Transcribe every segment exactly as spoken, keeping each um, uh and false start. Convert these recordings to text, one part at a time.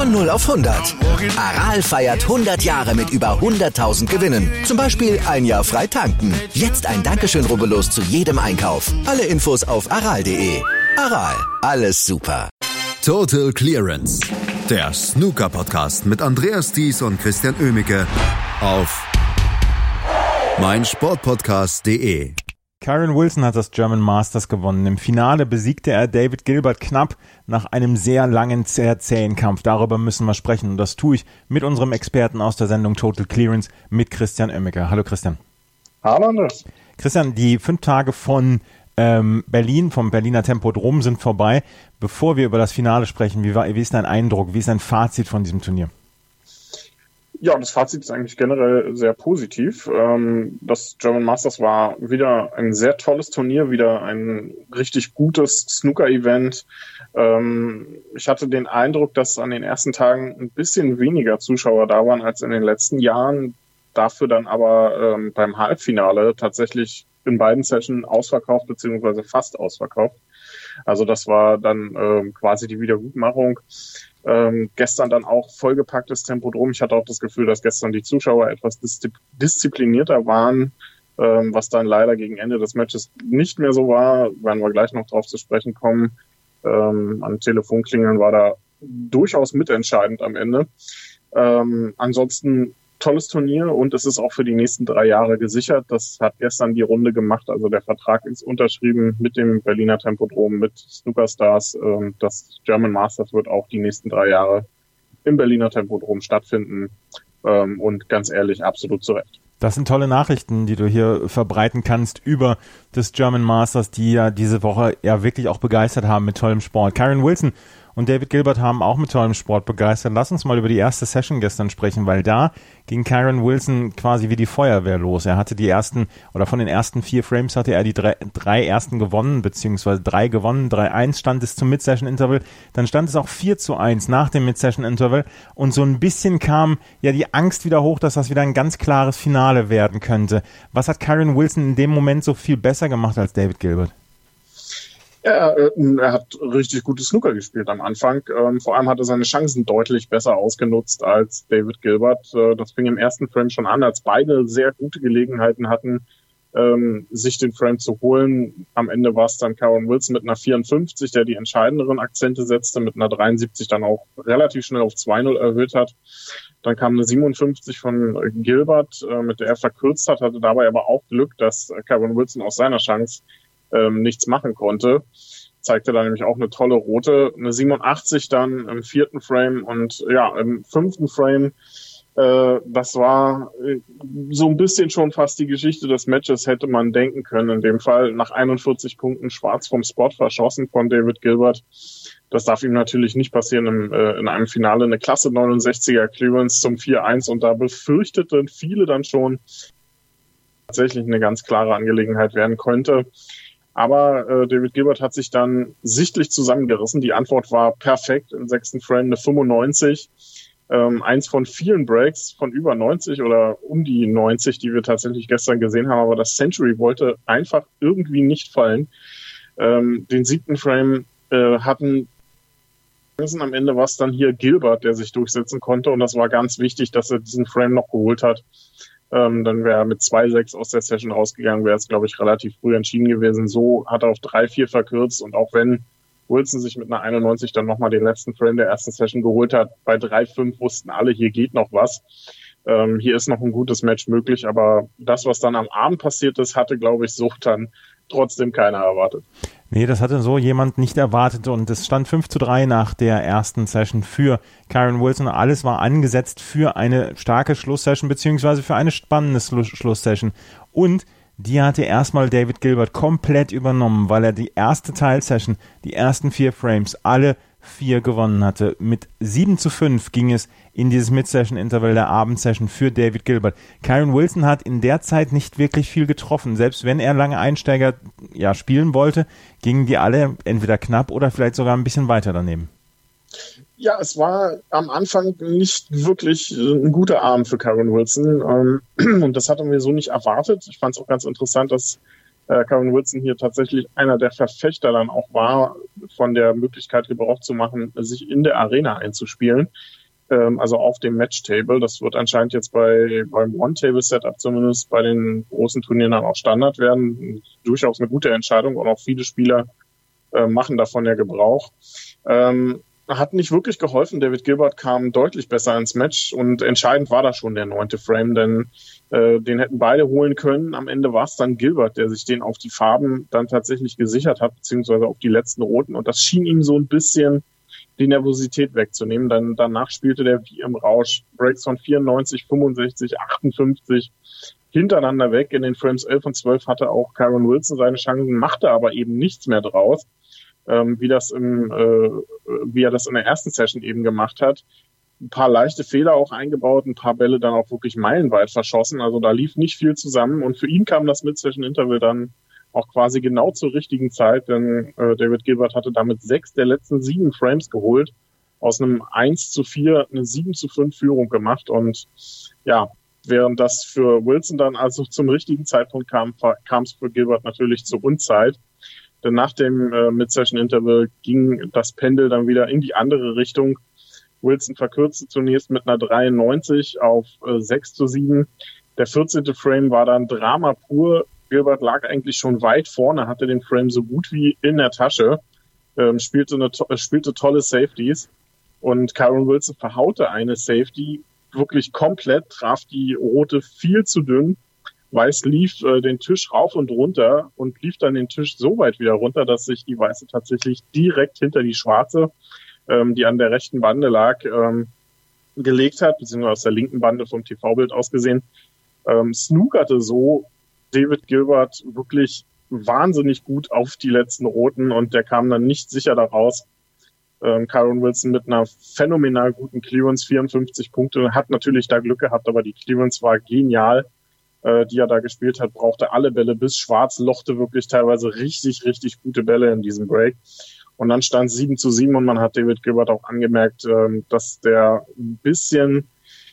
Von null auf hundert. Aral feiert hundert Jahre mit über hunderttausend Gewinnen. Zum Beispiel ein Jahr frei tanken. Jetzt ein Dankeschön, rubbellos zu jedem Einkauf. Alle Infos auf aral punkt de. Aral, alles super. Total Clearance. Der Snooker-Podcast mit Andreas Thies und Christian Oemicke auf meinsportpodcast punkt de. Kyren Wilson hat das German Masters gewonnen. Im Finale besiegte er David Gilbert knapp nach einem sehr langen, sehr zähen Kampf. Darüber müssen wir sprechen und das tue ich mit unserem Experten aus der Sendung Total Clearance, mit Christian Oemicke. Hallo Christian. Hallo Andreas. Christian, die fünf Tage von ähm, Berlin, vom Berliner Tempodrom sind vorbei. Bevor wir über das Finale sprechen, wie, war, wie ist dein Eindruck, wie ist dein Fazit von diesem Turnier? Ja, das Fazit ist eigentlich generell sehr positiv. Das German Masters war wieder ein sehr tolles Turnier, wieder ein richtig gutes Snooker-Event. Ich hatte den Eindruck, dass an den ersten Tagen ein bisschen weniger Zuschauer da waren als in den letzten Jahren. Dafür dann aber beim Halbfinale tatsächlich in beiden Sessions ausverkauft beziehungsweise fast ausverkauft. Also das war dann quasi die Wiedergutmachung. Ähm, gestern dann auch vollgepacktes Tempodrom. Ich hatte auch das Gefühl, dass gestern die Zuschauer etwas diszi- disziplinierter waren, ähm, was dann leider gegen Ende des Matches nicht mehr so war. Werden wir gleich noch drauf zu sprechen kommen. Ähm, an Telefonklingeln war da durchaus mitentscheidend am Ende. Ähm, ansonsten tolles Turnier und es ist auch für die nächsten drei Jahre gesichert. Das hat gestern die Runde gemacht. Also der Vertrag ist unterschrieben mit dem Berliner Tempodrom, mit Snooker Stars. Das German Masters wird auch die nächsten drei Jahre im Berliner Tempodrom stattfinden. Und ganz ehrlich, absolut zu Recht. Das sind tolle Nachrichten, die du hier verbreiten kannst über das German Masters, die ja diese Woche ja wirklich auch begeistert haben mit tollem Sport. Kyren Wilson und David Gilbert haben auch mit tollem Sport begeistert. Lass uns mal über die erste Session gestern sprechen, weil da ging Kyren Wilson quasi wie die Feuerwehr los. Er hatte die ersten, oder von den ersten vier Frames hatte er die drei, drei ersten gewonnen, beziehungsweise drei gewonnen, drei eins stand es zum Mid-Session-Interval. Dann stand es auch vier zu eins nach dem Mid-Session-Interval und so ein bisschen kam ja die Angst wieder hoch, dass das wieder ein ganz klares Finale werden könnte. Was hat Kyren Wilson in dem Moment so viel besser gemacht als David Gilbert? Ja, er hat richtig gutes Snooker gespielt am Anfang. Vor allem hat er seine Chancen deutlich besser ausgenutzt als David Gilbert. Das fing im ersten Frame schon an, als beide sehr gute Gelegenheiten hatten, sich den Frame zu holen. Am Ende war es dann Kyren Wilson mit einer vierundfünfzig, der die entscheidenderen Akzente setzte, mit einer dreiundsiebzig dann auch relativ schnell auf zwei null erhöht hat. Dann kam eine siebenundfünfzig von Gilbert, mit der er verkürzt hat, hatte dabei aber auch Glück, dass Kyren Wilson aus seiner Chance ähm, nichts machen konnte. Zeigte da nämlich auch eine tolle rote, eine siebenundachtzig dann im vierten Frame und ja, im fünften Frame, äh, das war äh, so ein bisschen schon fast die Geschichte des Matches, hätte man denken können. In dem Fall nach einundvierzig Punkten schwarz vom Spot verschossen von David Gilbert. Das darf ihm natürlich nicht passieren im, äh, in einem Finale. Eine Klasse neunundsechziger Clearance zum vier eins und da befürchteten viele dann schon, tatsächlich eine ganz klare Angelegenheit werden könnte. Aber äh, David Gilbert hat sich dann sichtlich zusammengerissen. Die Antwort war perfekt. Im sechsten Frame eine fünfundneunzig. Ähm, eins von vielen Breaks von über neunzig oder um die neunzig, die wir tatsächlich gestern gesehen haben. Aber das Century wollte einfach irgendwie nicht fallen. Ähm, den siebten Frame äh, hatten am Ende war es dann hier Gilbert, der sich durchsetzen konnte. Und das war ganz wichtig, dass er diesen Frame noch geholt hat. Ähm, dann wäre er mit zwei sechs aus der Session rausgegangen, wäre es, glaube ich, relativ früh entschieden gewesen. So hat er auf drei vier verkürzt und auch wenn Wilson sich mit einer einundneunzig dann nochmal den letzten Frame der ersten Session geholt hat, bei drei fünf wussten alle, hier geht noch was. Ähm, hier ist noch ein gutes Match möglich, aber das, was dann am Abend passiert ist, hatte, glaube ich, so dann trotzdem keiner erwartet. Nee, das hatte so jemand nicht erwartet und es stand fünf zu drei nach der ersten Session für Kyren Wilson. Alles war angesetzt für eine starke Schlusssession beziehungsweise für eine spannende Schlusssession und die hatte erstmal David Gilbert komplett übernommen, weil er die erste Teilsession, die ersten vier Frames, alle vier gewonnen hatte. Mit sieben zu fünf ging es in dieses Mid-Session-Interval der Abendsession für David Gilbert. Kyren Wilson hat in der Zeit nicht wirklich viel getroffen. Selbst wenn er lange Einsteiger ja, spielen wollte, gingen die alle entweder knapp oder vielleicht sogar ein bisschen weiter daneben. Ja, es war am Anfang nicht wirklich ein guter Abend für Kyren Wilson. Und das hatten wir so nicht erwartet. Ich fand es auch ganz interessant, dass äh, Kyren Wilson hier tatsächlich einer der Verfechter dann auch war, von der Möglichkeit Gebrauch zu machen, sich in der Arena einzuspielen. Ähm, also auf dem Matchtable. Das wird anscheinend jetzt bei beim One-Table-Setup zumindest bei den großen Turnieren dann auch Standard werden. Durchaus eine gute Entscheidung und auch viele Spieler äh, machen davon ja Gebrauch. Ähm, Hat nicht wirklich geholfen. David Gilbert kam deutlich besser ins Match und entscheidend war da schon der neunte Frame, denn äh, den hätten beide holen können. Am Ende war es dann Gilbert, der sich den auf die Farben dann tatsächlich gesichert hat, beziehungsweise auf die letzten Roten, und das schien ihm so ein bisschen die Nervosität wegzunehmen. Dann danach spielte der wie im Rausch Breaks von vierundneunzig, fünfundsechzig, achtundfünfzig hintereinander weg. In den Frames elf und zwölf hatte auch Kyren Wilson seine Chancen, machte aber eben nichts mehr draus. Ähm, wie das im, äh, wie er das in der ersten Session eben gemacht hat. Ein paar leichte Fehler auch eingebaut, ein paar Bälle dann auch wirklich meilenweit verschossen. Also da lief nicht viel zusammen und für ihn kam das Mid-Session-Interval dann auch quasi genau zur richtigen Zeit, denn äh, David Gilbert hatte damit sechs der letzten sieben Frames geholt, aus einem eins zu vier eine sieben zu fünf Führung gemacht und ja, während das für Wilson dann also zum richtigen Zeitpunkt kam, kam es für Gilbert natürlich zur Unzeit. Denn nach dem äh, Mid-Session-Interval ging das Pendel dann wieder in die andere Richtung. Wilson verkürzte zunächst mit einer dreiundneunzig auf äh, sechs zu sieben. Der vierzehnte Frame war dann Drama pur. Gilbert lag eigentlich schon weit vorne, hatte den Frame so gut wie in der Tasche, ähm, spielte, eine to- spielte tolle Safeties und Kyren Wilson verhaute eine Safety wirklich komplett, traf die rote viel zu dünn. Weiß lief äh, den Tisch rauf und runter und lief dann den Tisch so weit wieder runter, dass sich die Weiße tatsächlich direkt hinter die Schwarze, ähm, die an der rechten Bande lag, ähm, gelegt hat, beziehungsweise aus der linken Bande vom T V-Bild aus gesehen. Ähm, snookerte so David Gilbert wirklich wahnsinnig gut auf die letzten Roten und der kam dann nicht sicher daraus. Ähm, Kyren Wilson mit einer phänomenal guten Clearance, vierundfünfzig Punkte, hat natürlich da Glück gehabt, aber die Clearance war genial, die er da gespielt hat, brauchte alle Bälle bis schwarz, lochte wirklich teilweise richtig, richtig gute Bälle in diesem Break. Und dann stand es sieben zu sieben und man hat David Gilbert auch angemerkt, ähm, dass der ein bisschen,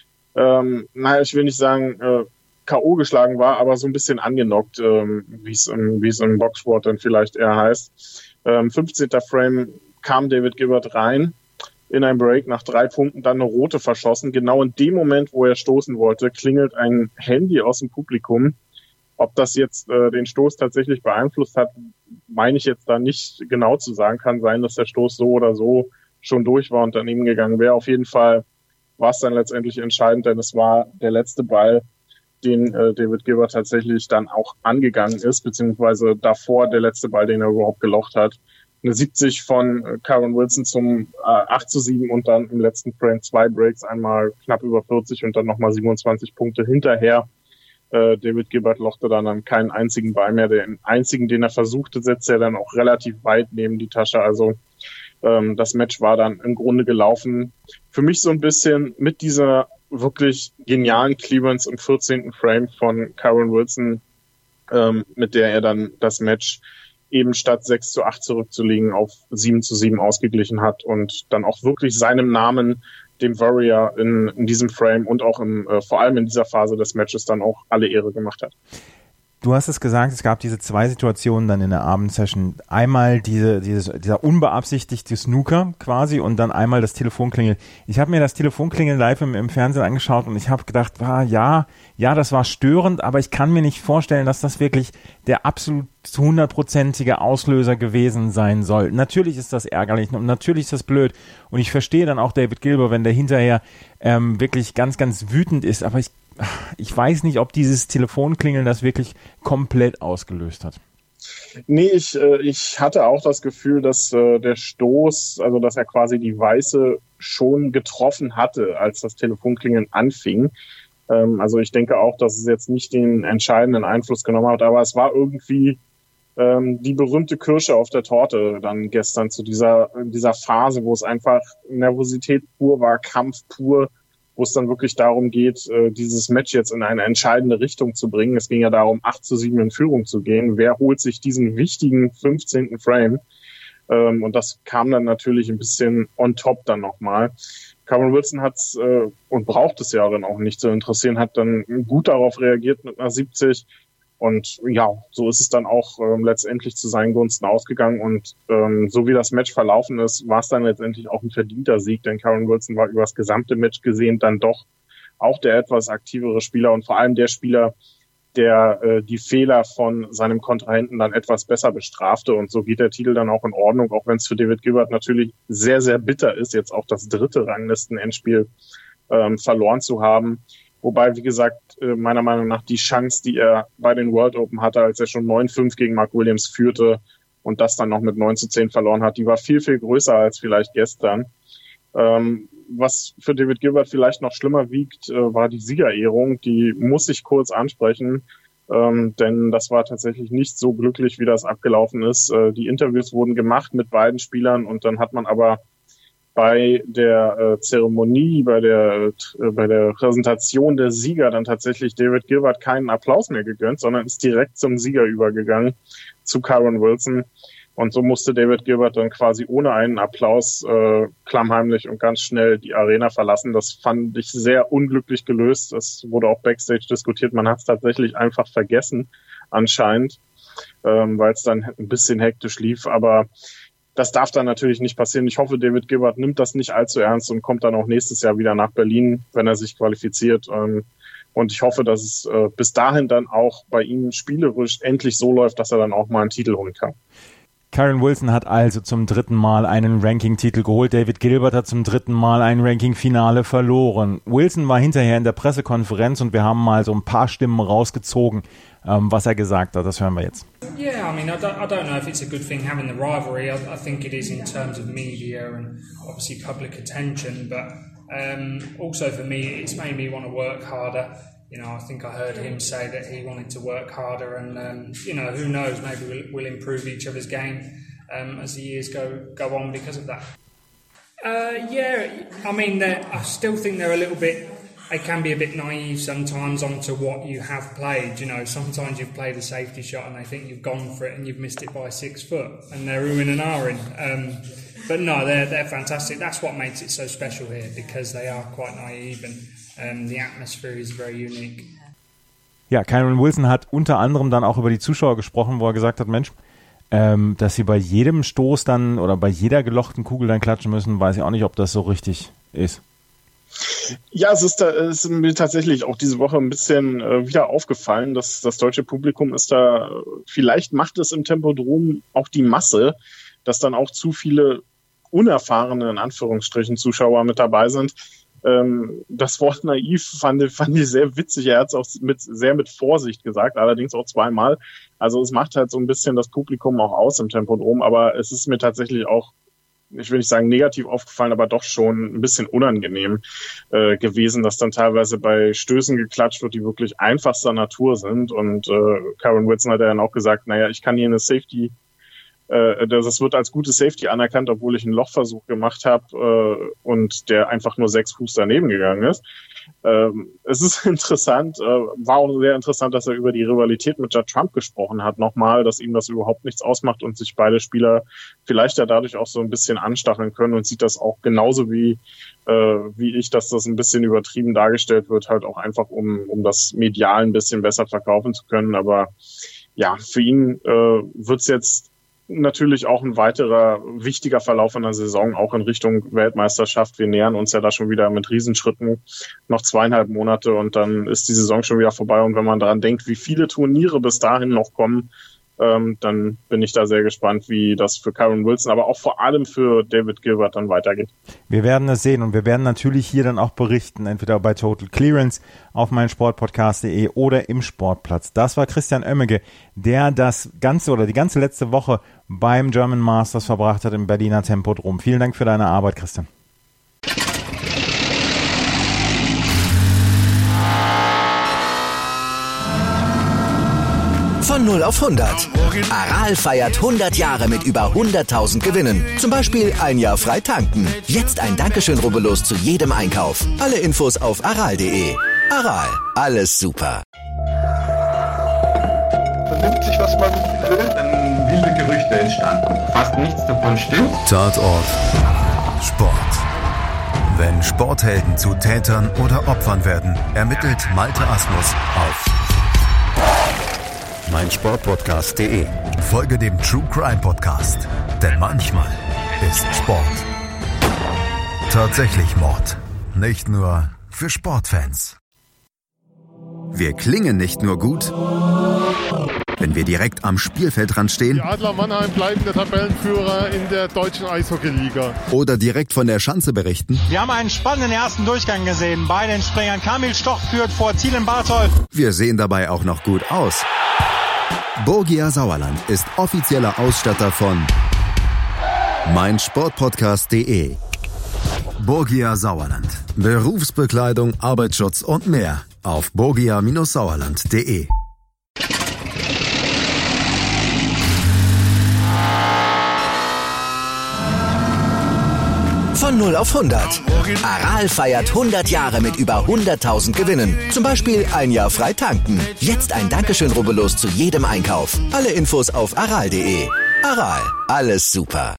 ähm, naja, ich will nicht sagen äh, K O geschlagen war, aber so ein bisschen angenockt, ähm, wie es im, wie es im Boxsport dann vielleicht eher heißt. Ähm, fünfzehnter Frame kam David Gilbert rein in ein Break, nach drei Punkten dann eine rote verschossen. Genau in dem Moment, wo er stoßen wollte, klingelt ein Handy aus dem Publikum. Ob das jetzt äh, den Stoß tatsächlich beeinflusst hat, meine ich jetzt da nicht genau zu sagen. Kann sein, dass der Stoß so oder so schon durch war und daneben gegangen wäre. Auf jeden Fall war es dann letztendlich entscheidend, denn es war der letzte Ball, den äh, David Gilbert tatsächlich dann auch angegangen ist, beziehungsweise davor der letzte Ball, den er überhaupt gelocht hat. Eine siebzig von äh, Kyren Wilson zum äh, acht zu sieben und dann im letzten Frame zwei Breaks, einmal knapp über vierzig und dann nochmal siebenundzwanzig Punkte hinterher. Äh, David Gilbert lochte dann an keinen einzigen Ball mehr. Den einzigen, den er versuchte, setzte er dann auch relativ weit neben die Tasche. Also ähm, das Match war dann im Grunde gelaufen. Für mich so ein bisschen mit dieser wirklich genialen Clearance im vierzehnten Frame von Kyren Wilson, ähm, mit der er dann das Match eben statt sechs zu acht zurückzulegen auf sieben zu sieben ausgeglichen hat und dann auch wirklich seinem Namen, dem Warrior in, in diesem Frame und auch im, äh, vor allem in dieser Phase des Matches dann auch alle Ehre gemacht hat. Du hast es gesagt, es gab diese zwei Situationen dann in der Abendsession. Einmal diese, dieses, dieser unbeabsichtigte Snooker quasi und dann einmal das Telefonklingeln. Ich habe mir das Telefonklingeln live im, im Fernsehen angeschaut und ich habe gedacht, ah, ja, ja, das war störend, aber ich kann mir nicht vorstellen, dass das wirklich der absolut hundertprozentige Auslöser gewesen sein soll. Natürlich ist das ärgerlich und natürlich ist das blöd und ich verstehe dann auch David Gilbert, wenn der hinterher ähm, wirklich ganz, ganz wütend ist, aber ich Ich weiß nicht, ob dieses Telefonklingeln das wirklich komplett ausgelöst hat. Nee, ich, äh, ich hatte auch das Gefühl, dass äh, der Stoß, also dass er quasi die Weiße schon getroffen hatte, als das Telefonklingeln anfing. Ähm, also ich denke auch, dass es jetzt nicht den entscheidenden Einfluss genommen hat, aber es war irgendwie ähm, die berühmte Kirsche auf der Torte dann gestern zu dieser, dieser Phase, wo es einfach Nervosität pur war, Kampf pur, wo es dann wirklich darum geht, dieses Match jetzt in eine entscheidende Richtung zu bringen. Es ging ja darum, acht zu sieben in Führung zu gehen. Wer holt sich diesen wichtigen fünfzehnten Frame? Und das kam dann natürlich ein bisschen on top dann nochmal. Kyren Wilson hat's und braucht es ja dann auch nicht zu interessieren, hat dann gut darauf reagiert mit einer siebzig. Und ja, so ist es dann auch ähm, letztendlich zu seinen Gunsten ausgegangen. Und ähm, so wie das Match verlaufen ist, war es dann letztendlich auch ein verdienter Sieg, denn Kyren Wilson war über das gesamte Match gesehen dann doch auch der etwas aktivere Spieler und vor allem der Spieler, der äh, die Fehler von seinem Kontrahenten dann etwas besser bestrafte. Und so geht der Titel dann auch in Ordnung, auch wenn es für David Gilbert natürlich sehr, sehr bitter ist, jetzt auch das dritte Ranglisten-Endspiel ähm, verloren zu haben. Wobei, wie gesagt, meiner Meinung nach die Chance, die er bei den World Open hatte, als er schon neun fünf gegen Mark Williams führte und das dann noch mit neun zu zehn verloren hat, die war viel, viel größer als vielleicht gestern. Ähm, was für David Gilbert vielleicht noch schlimmer wiegt, äh, war die Siegerehrung. Die muss ich kurz ansprechen, ähm, denn das war tatsächlich nicht so glücklich, wie das abgelaufen ist. Äh, die Interviews wurden gemacht mit beiden Spielern und dann hat man aber bei der äh, Zeremonie, bei der äh, bei der Präsentation der Sieger dann tatsächlich David Gilbert keinen Applaus mehr gegönnt, sondern ist direkt zum Sieger übergegangen, zu Kyren Wilson. Und so musste David Gilbert dann quasi ohne einen Applaus äh, klammheimlich und ganz schnell die Arena verlassen. Das fand ich sehr unglücklich gelöst. Das wurde auch backstage diskutiert. Man hat es tatsächlich einfach vergessen, anscheinend, ähm, weil es dann ein bisschen hektisch lief. Aber das darf dann natürlich nicht passieren. Ich hoffe, David Gilbert nimmt das nicht allzu ernst und kommt dann auch nächstes Jahr wieder nach Berlin, wenn er sich qualifiziert. Und ich hoffe, dass es bis dahin dann auch bei ihm spielerisch endlich so läuft, dass er dann auch mal einen Titel holen kann. Kyren Wilson hat also zum dritten Mal einen Ranking-Titel geholt. David Gilbert hat zum dritten Mal ein Ranking-Finale verloren. Wilson war hinterher in der Pressekonferenz und wir haben mal so ein paar Stimmen rausgezogen, ähm, was er gesagt hat. Das hören wir jetzt. Yeah, I mean, I don't, I don't know if it's a good thing having the rivalry. I, I think it is in terms of media and obviously public attention, but um, also for me, it's made me want to work harder. You know, I think I heard him say that he wanted to work harder, and um, you know, who knows? Maybe we'll, we'll improve each other's game um, as the years go go on because of that. Uh, yeah, I mean, I still think they're a little bit. They can be a bit naive sometimes onto what you have played. You know, sometimes you've played a safety shot and they think you've gone for it and you've missed it by six foot, and they're oohing and ahhing. Um, but no, they're they're fantastic. That's what makes it so special here, because they are quite naive and. Um, the atmosphere is very unique. Ja, Kyren Wilson hat unter anderem dann auch über die Zuschauer gesprochen, wo er gesagt hat, Mensch, ähm, dass sie bei jedem Stoß dann oder bei jeder gelochten Kugel dann klatschen müssen, weiß ich auch nicht, ob das so richtig ist. Ja, es ist, da, es ist mir tatsächlich auch diese Woche ein bisschen äh, wieder aufgefallen, dass das deutsche Publikum ist da, vielleicht macht es im Tempodrom auch die Masse, dass dann auch zu viele unerfahrene, in Anführungsstrichen, Zuschauer mit dabei sind. Ähm, das Wort naiv fand, fand ich sehr witzig. Er hat es auch mit, sehr mit Vorsicht gesagt, allerdings auch zweimal. Also es macht halt so ein bisschen das Publikum auch aus im Tempodrom, aber es ist mir tatsächlich auch, ich will nicht sagen negativ aufgefallen, aber doch schon ein bisschen unangenehm äh, gewesen, dass dann teilweise bei Stößen geklatscht wird, die wirklich einfachster Natur sind. Und äh, Kyren Wilson hat ja dann auch gesagt, naja, ich kann hier eine Safety Das wird als gutes Safety anerkannt, obwohl ich einen Lochversuch gemacht habe äh, und der einfach nur sechs Fuß daneben gegangen ist. Ähm, es ist interessant, äh, war auch sehr interessant, dass er über die Rivalität mit Judd Trump gesprochen hat nochmal, dass ihm das überhaupt nichts ausmacht und sich beide Spieler vielleicht ja dadurch auch so ein bisschen anstacheln können, und sieht das auch genauso wie äh, wie ich, dass das ein bisschen übertrieben dargestellt wird, halt auch einfach, um um das medial ein bisschen besser verkaufen zu können. Aber ja, für ihn äh, wird's jetzt natürlich auch ein weiterer wichtiger Verlauf in der Saison, auch in Richtung Weltmeisterschaft. Wir nähern uns ja da schon wieder mit Riesenschritten, noch zweieinhalb Monate und dann ist die Saison schon wieder vorbei. Und wenn man daran denkt, wie viele Turniere bis dahin noch kommen, ähm, dann bin ich da sehr gespannt, wie das für Kyren Wilson, aber auch vor allem für David Gilbert dann weitergeht. Wir werden es sehen und wir werden natürlich hier dann auch berichten, entweder bei Total Clearance auf meinsportpodcast punkt de oder im Sportplatz. Das war Christian Oemmeke, der das ganze oder die ganze letzte Woche beim German Masters verbracht hat im Berliner Tempodrom. Vielen Dank für deine Arbeit, Christian. Von null auf hundert. Aral feiert hundert Jahre mit über hunderttausend Gewinnen. Zum Beispiel ein Jahr frei tanken. Jetzt ein Dankeschön, rubbellos zu jedem Einkauf. Alle Infos auf aral punkt de. Aral, alles super. Vernimmt sich, was man will, dann wilde Gerüchte entstanden. Fast nichts davon stimmt. Tatort Sport. Wenn Sporthelden zu Tätern oder Opfern werden, ermittelt Malte Asmus auf meinsportpodcast punkt de. Folge dem True Crime Podcast, denn manchmal ist Sport tatsächlich Mord. Nicht nur für Sportfans. Wir klingen nicht nur gut, wenn wir direkt am Spielfeldrand stehen. Die Adler Mannheim bleiben der Tabellenführer in der deutschen Eishockeyliga. Oder direkt von der Schanze berichten. Wir haben einen spannenden ersten Durchgang gesehen. Bei den Springern Kamil Stoch führt vor Thielen Barthold. Wir sehen dabei auch noch gut aus. Borgia Sauerland ist offizieller Ausstatter von meinsportpodcast punkt de. Borgia Sauerland. Berufsbekleidung, Arbeitsschutz und mehr auf borgia Sauerland punkt de. Von null auf hundert. Aral feiert hundert Jahre mit über hunderttausend Gewinnen. Zum Beispiel ein Jahr frei tanken. Jetzt ein Dankeschön, rubbellos zu jedem Einkauf. Alle Infos auf aral punkt de. Aral, alles super.